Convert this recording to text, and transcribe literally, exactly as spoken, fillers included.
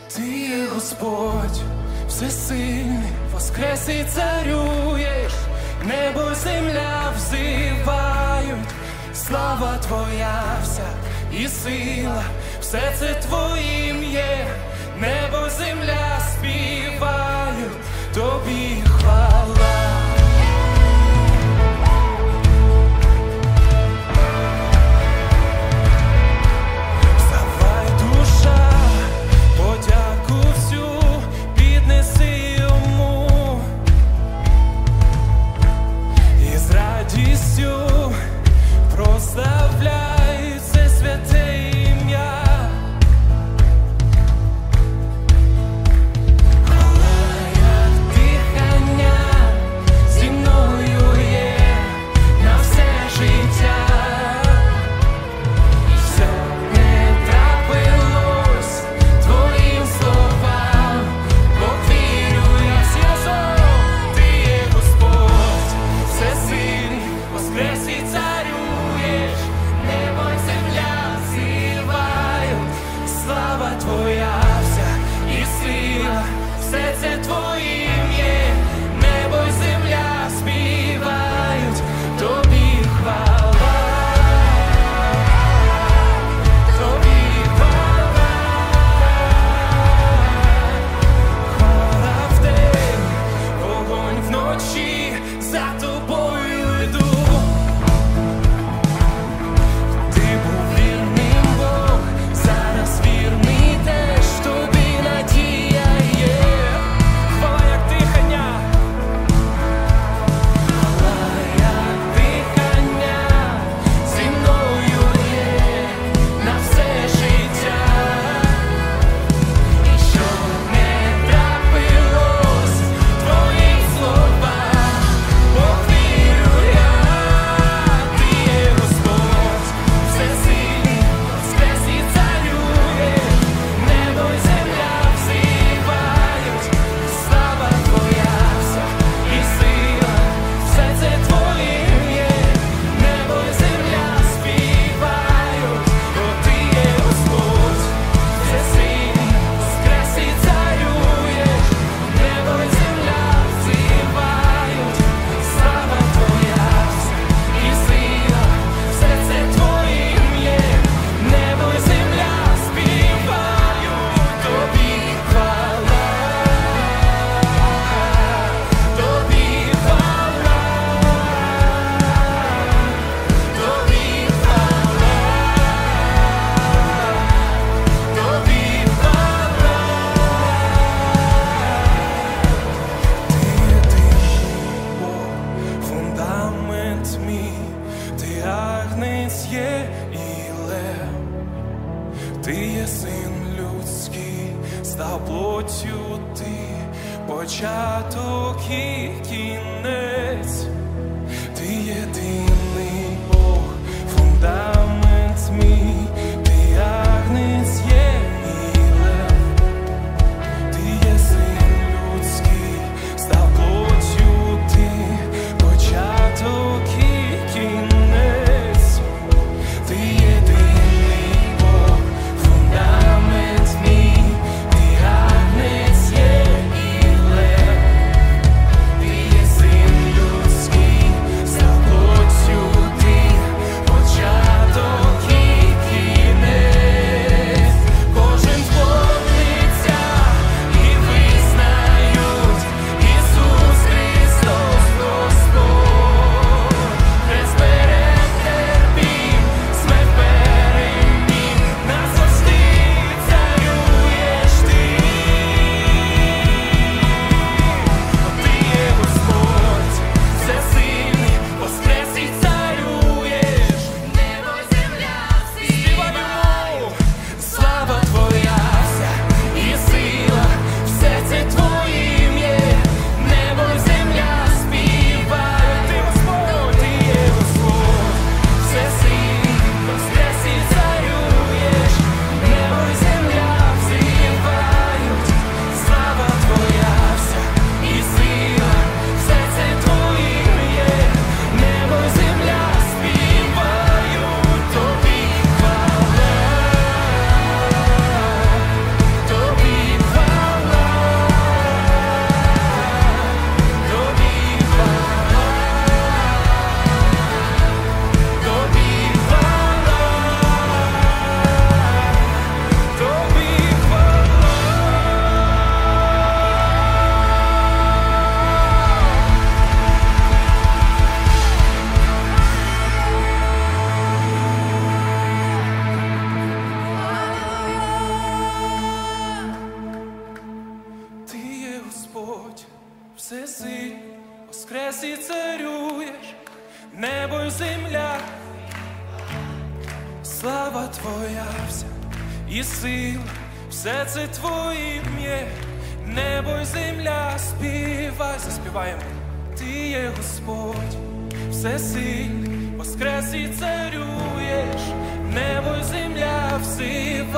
Ти є Господь, всесильний, воскрес і царюєш, небо й земля взивають, слава Твоя вся і сила, все це Твоїм є, небо й земля співають, Тобі хвала. Прославляй це святе ім'я. Хвала як дихання зі мною є на все життя. І все не трапилось Твоїм словам, бо вірю я разом. Ти є Господь, всесильний, воскрес і царю. Небо й земля взивають, слава Твоя вся і сила, все це Твоїм є, небо й земля співають, Тобі хвала, Тобі хвала, хвала вдень, вогонь вночі, за Тобою йду. Ти є син людський, став плоттю ти, початок і кінець. Ти єдиний Бог, фундамент мій, ти агнець є і лев. Ти є син людський, став плоттю ти, початок і кінець. Ти єдиний Lord. твоя вся і сила, все це твоє, небо й земля, співай, заспіваємо. Ти є Господь, всесильний, воскрес і царюєш, небо й земля, всивай.